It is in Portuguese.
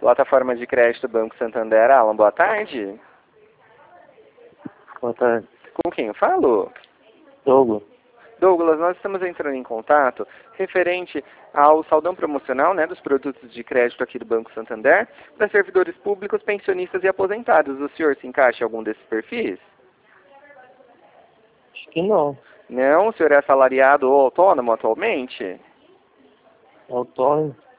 Plataforma de crédito Banco Santander. Alan, boa tarde. Boa tarde. Com quem eu falo? Douglas. Douglas, nós estamos entrando em contato referente ao saldão promocional, né, dos produtos de crédito aqui do Banco Santander para servidores públicos, pensionistas e aposentados. O senhor se encaixa em algum desses perfis? Acho que não. Não? O senhor é assalariado ou autônomo atualmente? Autônomo.